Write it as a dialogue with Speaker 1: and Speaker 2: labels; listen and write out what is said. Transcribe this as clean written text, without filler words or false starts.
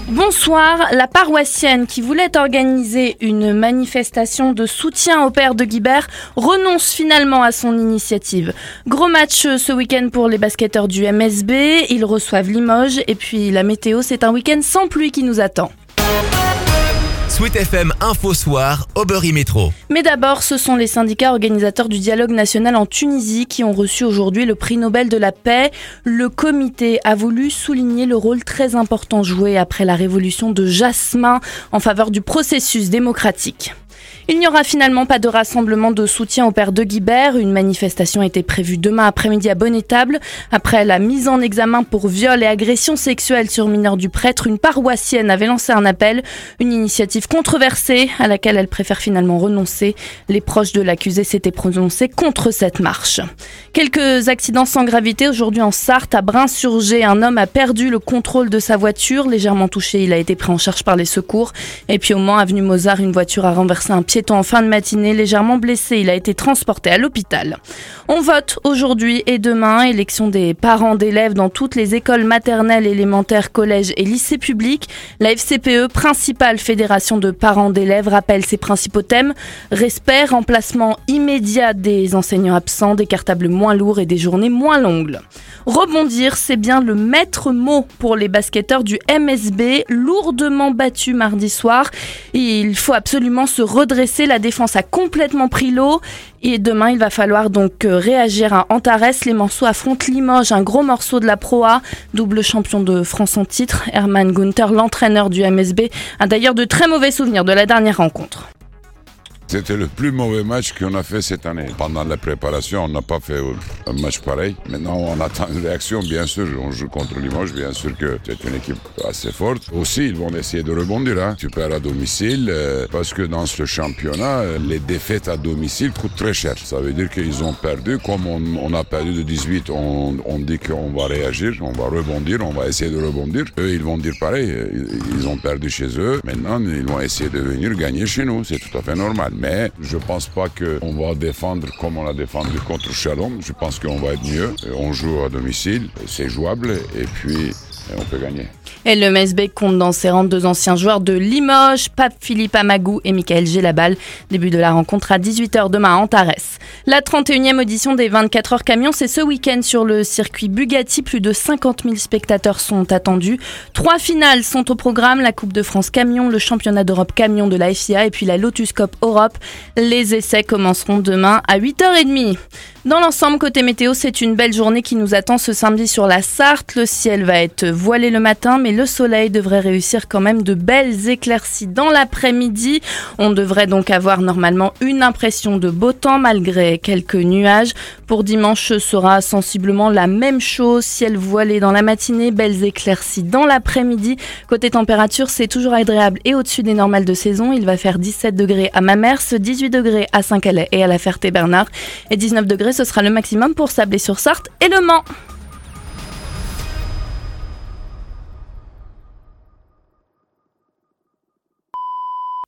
Speaker 1: Bonsoir, la paroissienne qui voulait organiser une manifestation de soutien au père de Guibert renonce finalement à son initiative. Gros match ce week-end pour les basketteurs du MSB, ils reçoivent Limoges et puis la météo, c'est un week-end sans pluie qui nous attend.
Speaker 2: Sweet FM Info Soir, Aubery Métro.
Speaker 1: Mais d'abord, ce sont les syndicats organisateurs du dialogue national en Tunisie qui ont reçu aujourd'hui le prix Nobel de la paix. Le comité a voulu souligner le rôle très important joué après la révolution de Jasmin en faveur du processus démocratique. Il n'y aura finalement pas de rassemblement de soutien au père de Guibert. Une manifestation était prévue demain après-midi à Bonnétable. Après la mise en examen pour viol et agression sexuelle sur mineur du prêtre, une paroissienne avait lancé un appel. Une initiative controversée à laquelle elle préfère finalement renoncer. Les proches de l'accusé s'étaient prononcés contre cette marche. Quelques accidents sans gravité aujourd'hui en Sarthe. À Brin-sur-Gé, un homme a perdu le contrôle de sa voiture. Légèrement touché, il a été pris en charge par les secours. Et puis au Mans, avenue Mozart, une voiture a renversé un piéton en fin de matinée, légèrement blessé. Il a été transporté à l'hôpital. On vote aujourd'hui et demain. Élection des parents d'élèves dans toutes les écoles maternelles, élémentaires, collèges et lycées publics. La FCPE, principale fédération de parents d'élèves, rappelle ses principaux thèmes. Respect, remplacement immédiat des enseignants absents, des cartables moins lourds et des journées moins longues. Rebondir, c'est bien le maître mot pour les basketteurs du MSB, lourdement battus mardi soir. Il faut absolument se redresser. La défense a complètement pris l'eau et demain il va falloir donc réagir à Antares. Les morceaux affrontent Limoges, un gros morceau de la Pro A, double champion de France en titre. Herman Gunther, l'entraîneur du MSB, a d'ailleurs de très mauvais souvenirs de la dernière rencontre.
Speaker 3: C'était le plus mauvais match qu'on a fait cette année. Pendant la préparation, on n'a pas fait un match pareil. Maintenant, on attend une réaction, bien sûr. On joue contre Limoges, bien sûr que c'est une équipe assez forte. Aussi, ils vont essayer de rebondir. Tu perds à domicile, parce que dans ce championnat, les défaites à domicile coûtent très cher. Ça veut dire qu'ils ont perdu. Comme on a perdu de 18, on dit qu'on va réagir, on va rebondir, on va essayer de rebondir. Eux, ils vont dire pareil. Ils ont perdu chez eux. Maintenant, ils vont essayer de venir gagner chez nous. C'est tout à fait normal. Mais je ne pense pas qu'on va défendre comme on a défendu contre Chalon. Je pense qu'on va être mieux. On joue à domicile, c'est jouable et puis on peut gagner.
Speaker 1: Et le MSB compte dans ses rangs deux anciens joueurs de Limoges, Pape Philippe Amagou et Michael Gélabal. Début de la rencontre à 18h demain à Antares. La 31e audition des 24 heures camions, c'est ce week-end sur le circuit Bugatti. Plus de 50 000 spectateurs sont attendus. 3 finales sont au programme, la Coupe de France Camion, le Championnat d'Europe Camion de la FIA et puis la Lotus Cup Europe. Les essais commenceront demain à 8h30. Dans l'ensemble, côté météo, c'est une belle journée qui nous attend ce samedi sur la Sarthe. Le ciel va être voilé le matin, mais le soleil devrait réussir quand même de belles éclaircies dans l'après-midi. On devrait donc avoir normalement une impression de beau temps malgré quelques nuages. Pour dimanche, ce sera sensiblement la même chose. Ciel voilé dans la matinée, belles éclaircies dans l'après-midi. Côté température, c'est toujours agréable et au-dessus des normales de saison. Il va faire 17 degrés à Mamers, 18 degrés à Saint-Calais et à la Ferté-Bernard et 19 degrés, ce sera le maximum pour Sablé-sur-Sarthe et Le Mans.